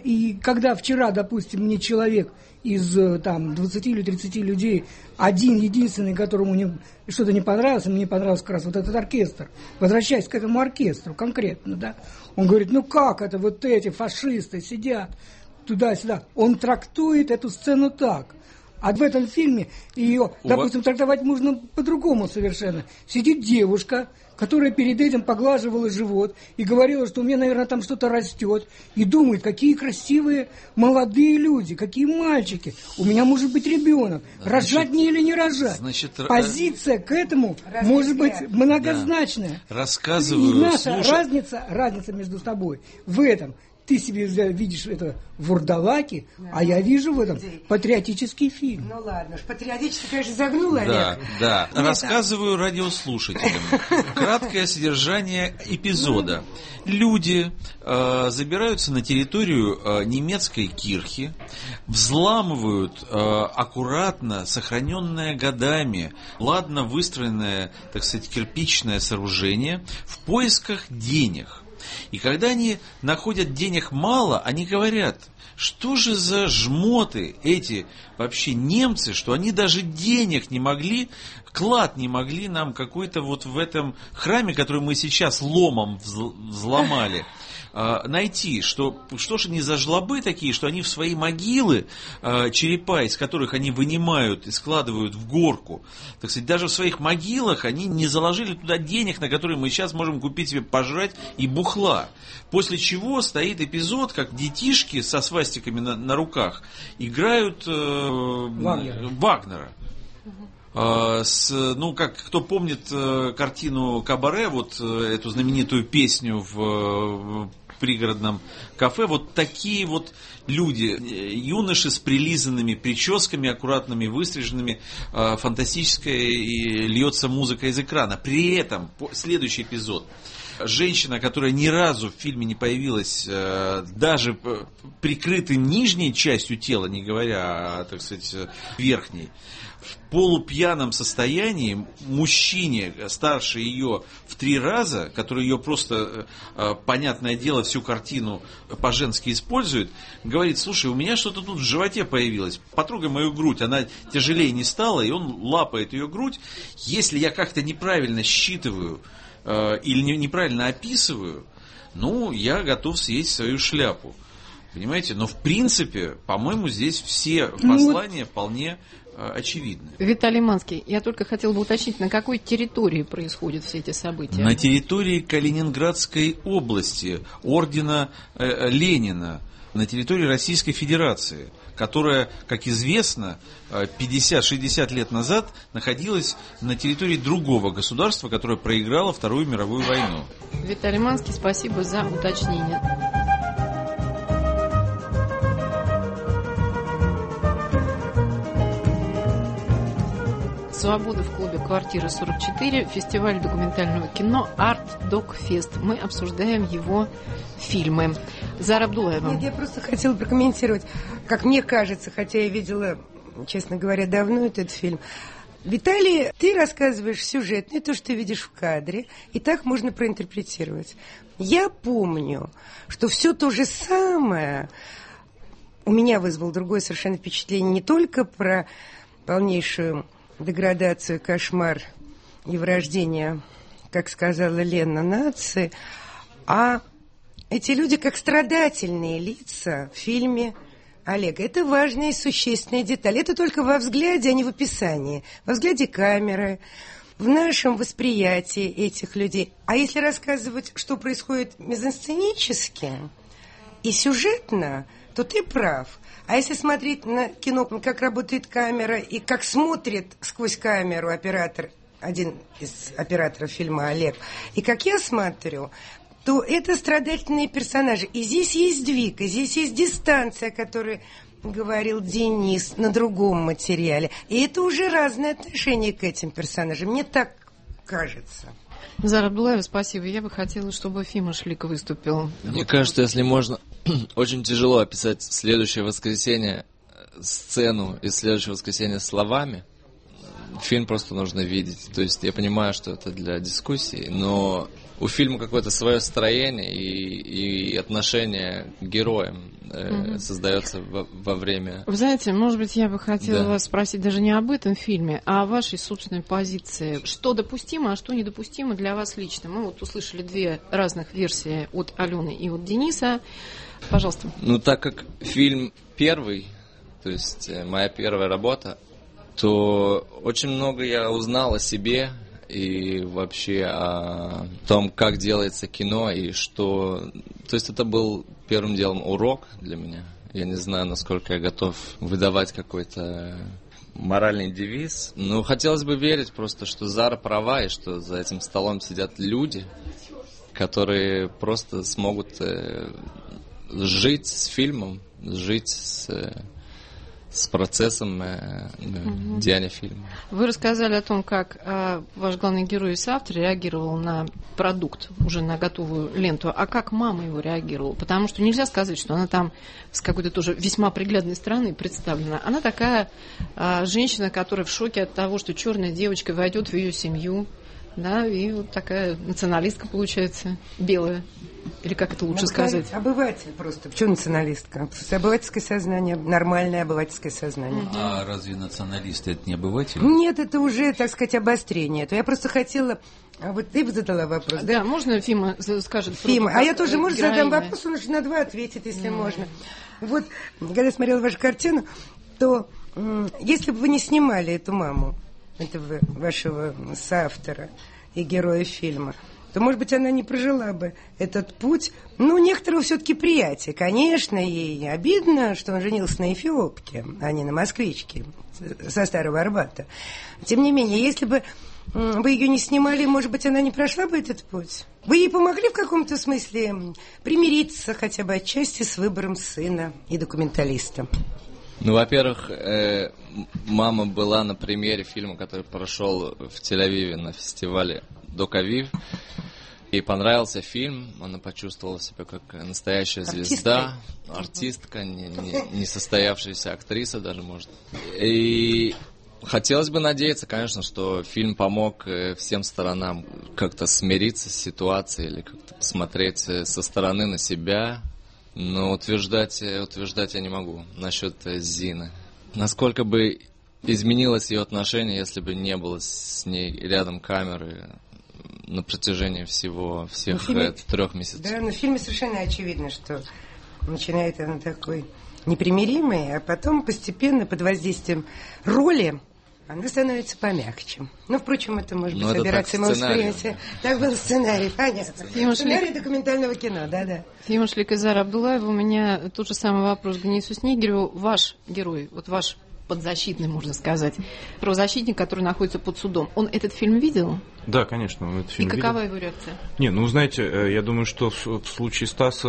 И когда вчера, допустим, мне человек из там 20 или 30 людей, один единственный, которому что-то не понравилось, мне понравился как раз вот этот оркестр, возвращаясь к этому оркестру конкретно, да, он говорит, ну как это вот эти фашисты сидят туда-сюда, он трактует эту сцену так. А в этом фильме ее, допустим, трактовать можно по-другому совершенно. Сидит девушка, которая перед этим поглаживала живот и говорила, что у меня, наверное, там что-то растет. И думает, какие красивые молодые люди, какие мальчики. У меня может быть ребенок. Рожать мне или не рожать? Позиция к этому может быть многозначная. Да. Рассказываю, и наша разница между собой в этом. Ты себе видишь это вурдалаки, а я вижу в этом патриотический фильм. Ну ладно, патриотически, конечно, загнула. Да. Рассказываю радиослушателям. Краткое содержание эпизода. Люди забираются на территорию немецкой кирхи, взламывают аккуратно, сохраненное годами, ладно выстроенное, так сказать, кирпичное сооружение в поисках денег. И когда они находят денег мало, они говорят, что же за жмоты эти вообще немцы, что они даже денег не могли, клад не могли нам какой-то вот в этом храме, который мы сейчас ломом взломали, найти, что же они за жлобы такие, что они в свои могилы, черепа, из которых они вынимают и складывают в горку, так сказать, даже в своих могилах они не заложили туда денег, на которые мы сейчас можем купить себе пожрать и бухла. После чего стоит эпизод, как детишки со свастиками на руках играют Вагнера. Кто помнит картину «Кабаре», вот эту знаменитую песню в пригородном кафе, вот такие вот люди, юноши с прилизанными прическами, аккуратными выстриженными, фантастическая и льется музыка из экрана. При этом, следующий эпизод, женщина, которая ни разу в фильме не появилась, даже прикрытой нижней частью тела, не говоря о, так сказать, верхней, в полупьяном состоянии мужчине, старше ее в 3 раза, который ее просто, понятное дело, всю картину по-женски использует, говорит, слушай, у меня что-то тут в животе появилось, потрогай мою грудь, она тяжелее не стала, и он лапает ее грудь. Если я как-то неправильно считываю или неправильно описываю, я готов съесть свою шляпу. Понимаете? Но в принципе, по-моему, здесь все послания вполне очевидны. Виталий Манский, я только хотела бы уточнить, на какой территории происходят все эти события? На территории Калининградской области, ордена Ленина, на территории Российской Федерации, которая, как известно, 50-60 лет назад находилась на территории другого государства, которое проиграло Вторую мировую войну. Виталий Манский, спасибо за уточнение. «Свобода» в клубе «Квартира 44», фестиваль документального кино «Арт Док Фест». Мы обсуждаем его фильмы. Зара Абдулаева. Нет, я просто хотела прокомментировать, как мне кажется, хотя я видела, честно говоря, давно этот фильм. Виталий, ты рассказываешь сюжет, не то, что ты видишь в кадре, и так можно проинтерпретировать. Я помню, что все то же самое у меня вызвало другое совершенно впечатление, не только про полнейшую деградацию, кошмар и вырождение, как сказала Лена, нации, а эти люди как страдательные лица в фильме Олега. Это важная и существенная деталь. Это только во взгляде, а не в описании. Во взгляде камеры, в нашем восприятии этих людей. А если рассказывать, что происходит мизансценически и сюжетно, то ты прав. А если смотреть на кино, как работает камера и как смотрит сквозь камеру оператор, один из операторов фильма Олег, и как я смотрю, то это страдательные персонажи. И здесь есть сдвиг, и здесь есть дистанция, о которой говорил Денис на другом материале. И это уже разное отношение к этим персонажам. Мне так кажется. Зара Абдулаева, спасибо. Я бы хотела, чтобы Фима Шлик выступил. Мне кажется, если можно, очень тяжело описать следующее воскресенье, сцену из следующего воскресенья словами. фильм просто нужно видеть. То есть я понимаю, что это для дискуссии, но у фильма какое-то свое строение и отношение к героям создается во время... Вы знаете, может быть, я бы хотела вас спросить даже не об этом фильме, а о вашей собственной позиции. Что допустимо, а что недопустимо для вас лично? Мы вот услышали две разных версии от Алены и от Дениса. Пожалуйста. Ну, так как фильм первый, то есть моя первая работа, то очень много я узнал о себе и вообще о том, как делается кино, и что... То есть это был первым делом урок для меня. Я не знаю, насколько я готов выдавать какой-то моральный девиз. Но хотелось бы верить просто, что Зара права, и что за этим столом сидят люди, которые просто смогут жить с фильмом, жить с процессом деяния фильма. Вы рассказали о том, как ваш главный герой и соавтор реагировал на продукт, уже на готовую ленту, а как мама его реагировала? Потому что нельзя сказать, что она там с какой-то тоже весьма приглядной стороны представлена. Она такая женщина, которая в шоке от того, что черная девочка войдет в ее семью, да, и вот такая националистка получается, белая. Или как это лучше сказать? Обыватель просто. Почему националистка? Обывательское сознание, нормальное обывательское сознание. А разве националисты это не обыватели? Нет, это уже, так сказать, обострение. Я просто хотела... Вот ты бы задала вопрос. Да, можно Фима скажет? Фима, а я тоже, может, задам вопрос, он уже на два ответит, если можно. Вот, когда я смотрела вашу картину, то если бы вы не снимали эту маму, этого вашего соавтора и героя фильма, то, может быть, она не прожила бы этот путь, ну, некоторого все-таки приятия. Конечно, ей обидно, что он женился на эфиопке, а не на москвичке со Старого Арбата. Тем не менее, если бы вы ее не снимали, может быть, она не прошла бы этот путь? Вы ей помогли в каком-то смысле примириться хотя бы отчасти с выбором сына и документалиста? Ну, во-первых, мама была на премьере фильма, который прошел в Тель-Авиве на фестивале Док-Авив. Ей понравился фильм, она почувствовала себя как настоящая звезда, артистка, не состоявшаяся актриса даже, может. И хотелось бы надеяться, конечно, что фильм помог всем сторонам как-то смириться с ситуацией или как-то посмотреть со стороны на себя. Но утверждать я не могу насчет Зины. Насколько бы изменилось ее отношение, если бы не было с ней рядом камеры на протяжении всех 3 месяцев? Да, но в фильме совершенно очевидно, что начинает она такой непримиримой, а потом постепенно под воздействием роли она становится помягче. Ну, впрочем, это может быть операция восприятия. Так был сценарий, понятно. Сценарий документального кино, да-да. Фимушлик и Зара Абдулаева, у меня тот же самый вопрос к Денису Снегиреву. Ваш герой, вот ваш подзащитный, можно сказать, правозащитник, который находится под судом, он этот фильм видел? Да, конечно, он этот фильм видел. И какова его реакция? Не, ну, знаете, я думаю, что в случае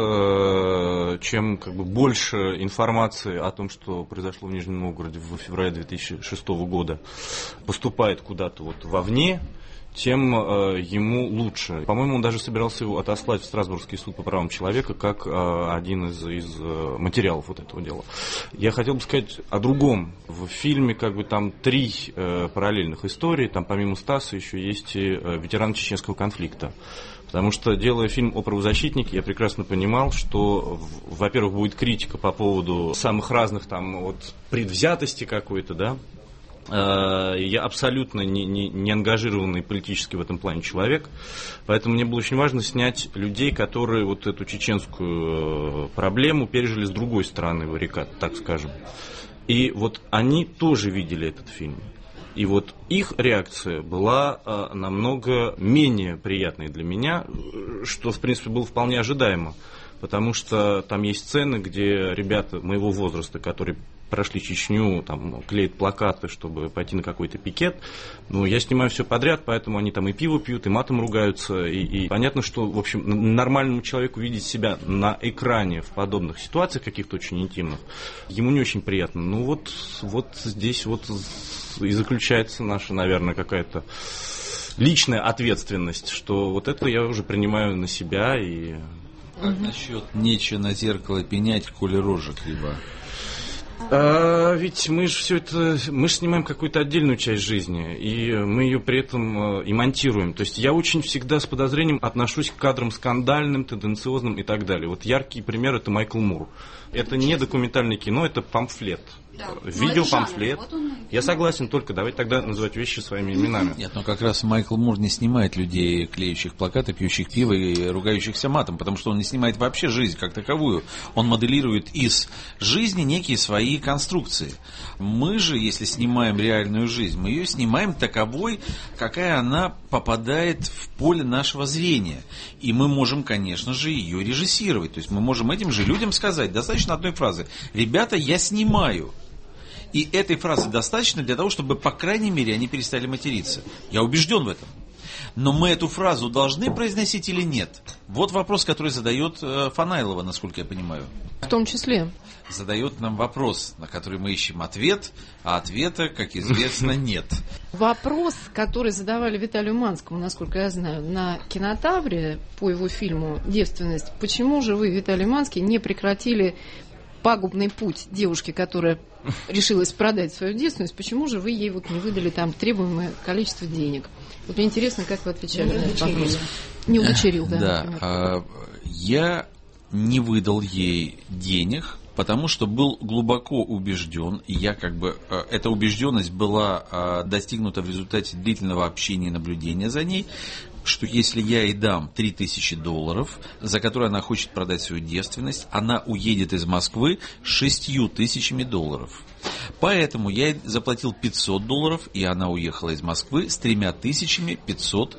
Стаса, чем как бы больше информации о том, что произошло в Нижнем Новгороде в феврале 2006 года, поступает куда-то вот вовне, тем ему лучше. По-моему, он даже собирался его отослать в Страсбургский суд по правам человека как один из материалов вот этого дела. Я хотел бы сказать о другом. В фильме как бы там 3 параллельных истории. Там помимо Стаса еще есть и ветеран чеченского конфликта. Потому что, делая фильм о правозащитнике, я прекрасно понимал, что, во-первых, будет критика по поводу самых разных там вот предвзятости какой-то, да. Я абсолютно не ангажированный политически в этом плане человек, поэтому мне было очень важно снять людей, которые вот эту чеченскую проблему пережили с другой стороны баррикад, так скажем. И вот они тоже видели этот фильм. И вот их реакция была намного менее приятной для меня, что, в принципе, было вполне ожидаемо. Потому что там есть сцены, где ребята моего возраста, которые прошли Чечню, там, клеят плакаты, чтобы пойти на какой-то пикет. Ну, я снимаю все подряд, поэтому они там и пиво пьют, и матом ругаются. И понятно, что, в общем, нормальному человеку видеть себя на экране в подобных ситуациях, каких-то очень интимных, ему не очень приятно. Ну, вот здесь вот и заключается наша, наверное, какая-то личная ответственность, что вот это я уже принимаю на себя и... Как насчет нечего на зеркало пенять, коли рожа криво? Ведь мы же все это, мы же снимаем какую-то отдельную часть жизни, и мы ее при этом и монтируем. То есть я очень всегда с подозрением отношусь к кадрам скандальным, тенденциозным и так далее. Вот яркий пример — это Майкл Мур. Это не документальное кино, это памфлет. Да. Видеопамфлет. Вот я согласен, только давайте тогда называть вещи своими именами. Нет, но как раз Майкл Мур не снимает людей, клеящих плакаты, пьющих пиво и ругающихся матом, потому что он не снимает вообще жизнь как таковую. Он моделирует из жизни некие свои конструкции. Мы же, если снимаем реальную жизнь, мы ее снимаем таковой, какая она попадает в поле нашего зрения. И мы можем, конечно же, ее режиссировать. То есть мы можем этим же людям сказать, достаточно одной фразы: «Ребята, я снимаю». И этой фразы достаточно для того, чтобы, по крайней мере, они перестали материться. Я убежден в этом. Но мы эту фразу должны произносить или нет? Вот вопрос, который задает Фанайлова, насколько я понимаю. В том числе. Задает нам вопрос, на который мы ищем ответ, а ответа, как известно, нет. Вопрос, который задавали Виталию Манскому, насколько я знаю, на Кинотавре по его фильму «Девственность». Почему же вы, Виталий Манский, не прекратили пагубный путь девушки, которая решилась продать свою девственность, почему же вы ей вот не выдали там требуемое количество денег? Вот мне интересно, как вы отвечали на этот вопрос. Не удочерил, да. Да. Я не выдал ей денег, потому что был глубоко убежден, и я эта убежденность была достигнута в результате длительного общения и наблюдения за ней, что если я ей дам $3000, за которые она хочет продать свою девственность, она уедет из Москвы с $6000. Поэтому я ей заплатил $500, и она уехала из Москвы с $3500.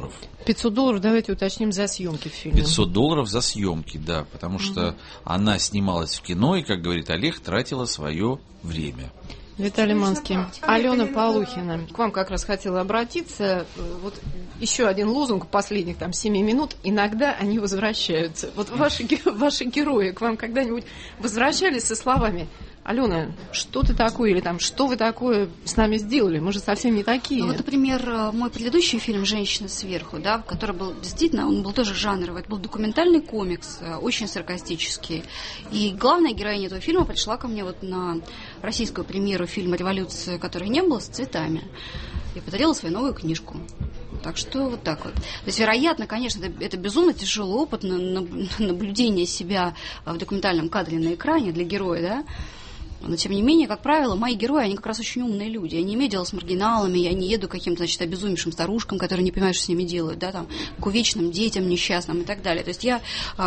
$500, давайте уточним, за съемки в фильме. $500 за съемки, да, потому что она снималась в кино и, как говорит Олег, тратила свое время. Виталий Манский. Алена Полухина. К вам как раз хотела обратиться. Вот еще один лозунг последних 7 минут. Иногда они возвращаются. Вот ваши герои к вам когда-нибудь возвращались со словами: Алена, что ты такое, или что вы такое с нами сделали? Мы же совсем не такие. Ну, вот, например, мой предыдущий фильм «Женщина сверху», да, который был действительно, он был тоже жанровый. Это был документальный комикс, очень саркастический. И главная героиня этого фильма пришла ко мне вот на российскую премьеру фильма «Революция, которой не было», с цветами. И подарила свою новую книжку. Так что вот так вот. То есть, вероятно, конечно, это безумно тяжелый опыт наблюдения себя в документальном кадре на экране для героя, да. Но, тем не менее, как правило, мои герои, они как раз очень умные люди. Я не имею дела с маргиналами, я не еду к каким-то, обезумевшим старушкам, которые не понимают, что с ними делают, да, к увечным детям несчастным и так далее. То есть я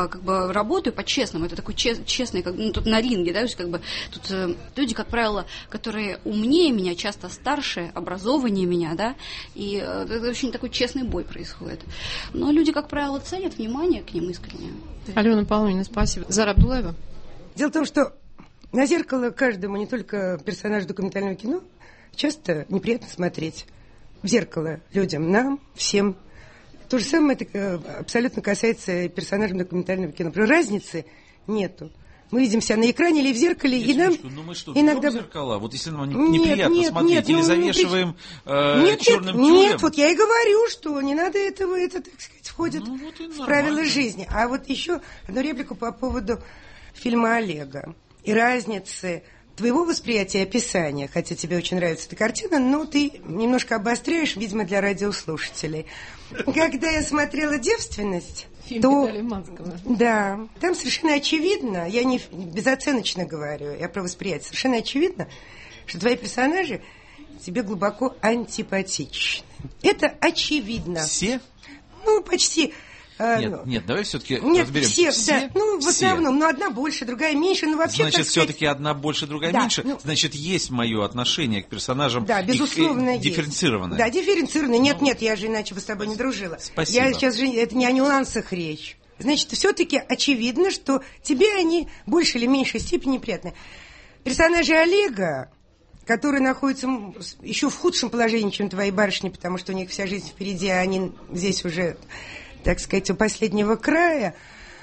работаю по-честному. Это такой честный, тут на ринге, да, то есть тут люди, как правило, которые умнее меня, часто старше, образованнее меня, да, и это очень такой честный бой происходит. Но люди, как правило, ценят внимание к ним искренне. Алена Павловна, спасибо. Зара Абдулаева. Дело в том, что на зеркало каждому, не только персонажу документального кино, часто неприятно смотреть. В зеркало людям, нам, всем. То же самое это абсолютно касается персонажей документального кино. Разницы нету. Мы видим себя на экране или в зеркале, и нам иногда... зеркала? Вот если нам неприятно смотреть, или завешиваем черным тюлем? Нет, вот я и говорю, что не надо этого, это, так сказать, входит в правила жизни. А вот еще одну реплику по поводу фильма Олега. И разницы твоего восприятия и описания, хотя тебе очень нравится эта картина, но ты немножко обостряешь, видимо, для радиослушателей. Когда я смотрела «Девственность», фильм то... Виталия Манского. Да, там совершенно очевидно, я не безоценочно говорю, я про восприятие, совершенно очевидно, что твои персонажи тебе глубоко антипатичны. Это очевидно. Все? Ну, почти... Нет, давай все-таки разберем. Все, да. В основном, одна больше, другая меньше. Вообще, значит, все-таки одна больше, другая меньше. Значит, есть мое отношение к персонажам. Да, безусловно, есть. Дифференцированное. Да, дифференцированное. Нет, я же иначе бы с тобой не дружила. Спасибо. Я сейчас же, это не о нюансах речь. Значит, все-таки очевидно, что тебе они в большей или меньшей степени неприятны. Персонажи Олега, которые находятся еще в худшем положении, чем твои барышни, потому что у них вся жизнь впереди, а они здесь уже, так сказать, у последнего края,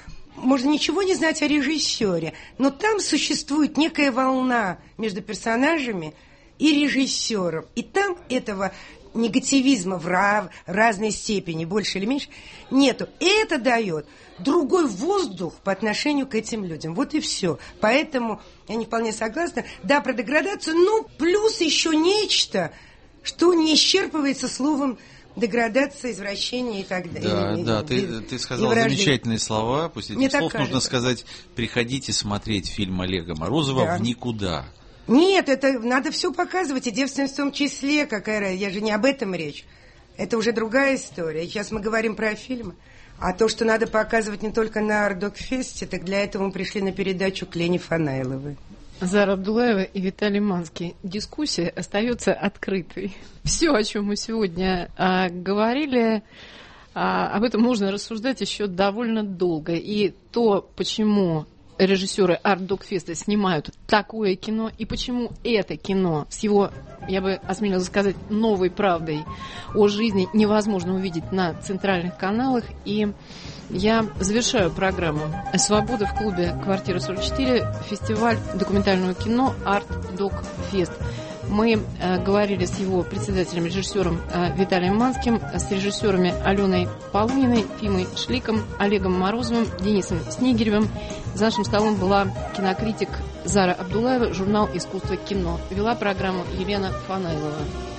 можно ничего не знать о режиссере, но там существует некая волна между персонажами, и режиссером. И там этого негативизма в разной степени, больше или меньше, нету. И это дает другой воздух по отношению к этим людям. Вот и все. Поэтому я не вполне согласна. Да, про деградацию, но плюс еще нечто, что не исчерпывается словом деградация, извращение и так далее. Да, ты сказал замечательные слова. После этих слов нужно сказать: приходите смотреть фильм Олега Морозова «В никуда». Нет, это надо все показывать, и девственность в том числе. Я же не об этом речь. Это уже другая история. Сейчас мы говорим про фильмы. А то, что надо показывать не только на Артдокфесте, так для этого мы пришли на передачу к Лене Фанаиловой. Зара Абдуллаева и Виталий Манский. Дискуссия остается открытой. Все, о чем мы сегодня говорили, об этом можно рассуждать еще довольно долго. И то, почему режиссеры Артдокфеста снимают такое кино, и почему это кино с его, я бы осмелилась сказать, новой правдой о жизни невозможно увидеть на центральных каналах. И я завершаю программу «Свобода» в клубе «Квартира 44», фестиваль документального кино «Артдокфест». Мы говорили с его председателем, режиссером Виталием Манским, с режиссерами Аленой Полуниной, Фимой Шликом, Олегом Морозовым, Денисом Снегиревым. За нашим столом была кинокритик Зара Абдуллаева, журнал «Искусство кино». Вела программу Елена Фанаилова.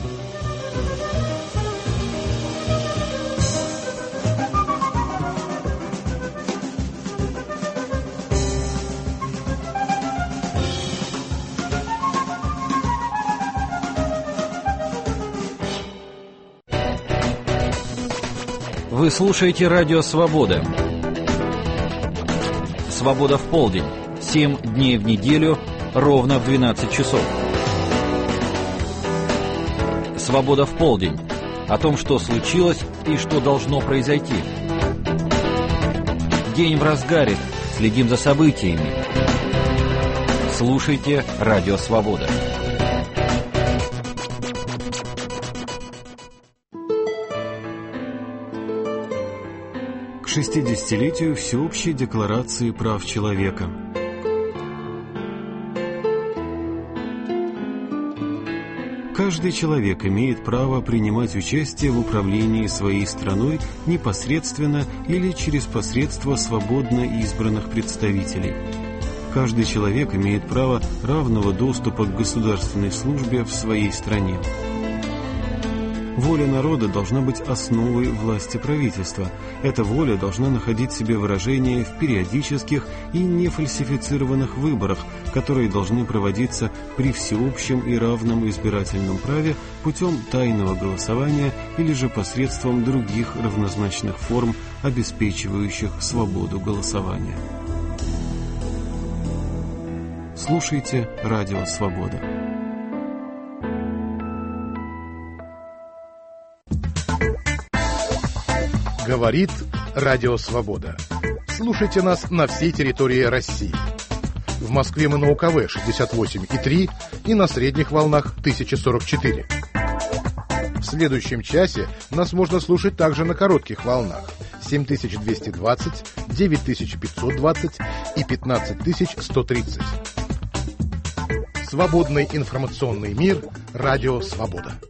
Вы слушаете радио «Свобода». «Свобода в полдень». 7 дней в неделю, ровно в 12 часов. «Свобода в полдень». О том, что случилось и что должно произойти. День в разгаре. Следим за событиями. Слушайте радио «Свобода». К 60-летию Всеобщей декларации прав человека. Каждый человек имеет право принимать участие в управлении своей страной непосредственно или через посредство свободно избранных представителей. Каждый человек имеет право равного доступа к государственной службе в своей стране. Воля народа должна быть основой власти правительства. Эта воля должна находить себе выражение в периодических и нефальсифицированных выборах, которые должны проводиться при всеобщем и равном избирательном праве путем тайного голосования или же посредством других равнозначных форм, обеспечивающих свободу голосования. Слушайте радио «Свобода». Говорит Радио Свобода. Слушайте нас на всей территории России. В Москве мы на УКВ 68,3 и на средних волнах 1044. В следующем часе нас можно слушать также на коротких волнах 7220, 9520 и 15130. Свободный информационный мир. Радио Свобода.